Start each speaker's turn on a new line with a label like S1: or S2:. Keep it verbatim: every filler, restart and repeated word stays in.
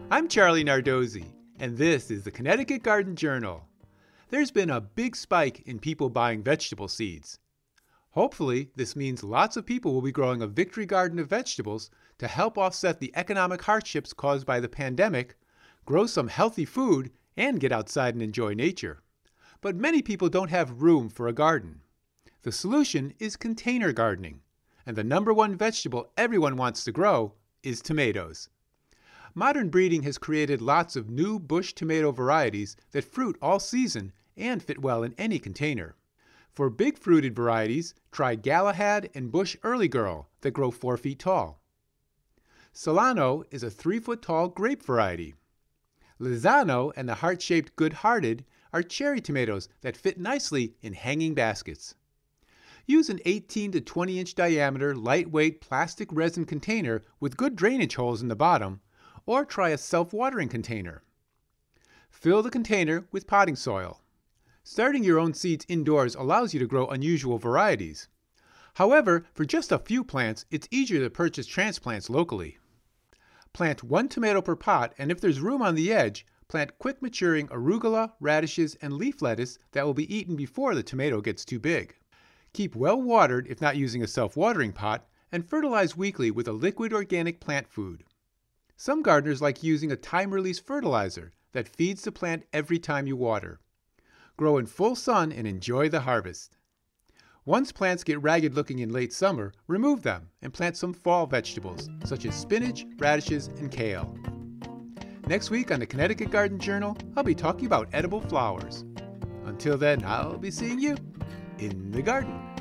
S1: I'm Charlie Nardozzi, and this is the Connecticut Garden Journal. There's been a big spike in people buying vegetable seeds. Hopefully, this means lots of people will be growing a victory garden of vegetables to help offset the economic hardships caused by the pandemic, grow some healthy food, and get outside and enjoy nature. But many people don't have room for a garden. The solution is container gardening, and the number one vegetable everyone wants to grow is tomatoes. Modern breeding has created lots of new bush tomato varieties that fruit all season and fit well in any container. For big fruited varieties, try Galahad and Bush Early Girl that grow four feet tall. Solano is a three foot tall grape variety. Lizano and the heart-shaped Good Hearted are cherry tomatoes that fit nicely in hanging baskets. Use an eighteen to twenty inch diameter lightweight plastic resin container with good drainage holes in the bottom, or try a self-watering container. Fill the container with potting soil. Starting your own seeds indoors allows you to grow unusual varieties. However, for just a few plants, it's easier to purchase transplants locally. Plant one tomato per pot, and if there's room on the edge, plant quick-maturing arugula, radishes, and leaf lettuce that will be eaten before the tomato gets too big. Keep well watered if not using a self-watering pot, and fertilize weekly with a liquid organic plant food. Some gardeners like using a time-release fertilizer that feeds the plant every time you water. Grow in full sun and enjoy the harvest. Once plants get ragged looking in late summer, remove them and plant some fall vegetables, such as spinach, radishes, and kale. Next week on the Connecticut Garden Journal, I'll be talking about edible flowers. Until then, I'll be seeing you in the garden.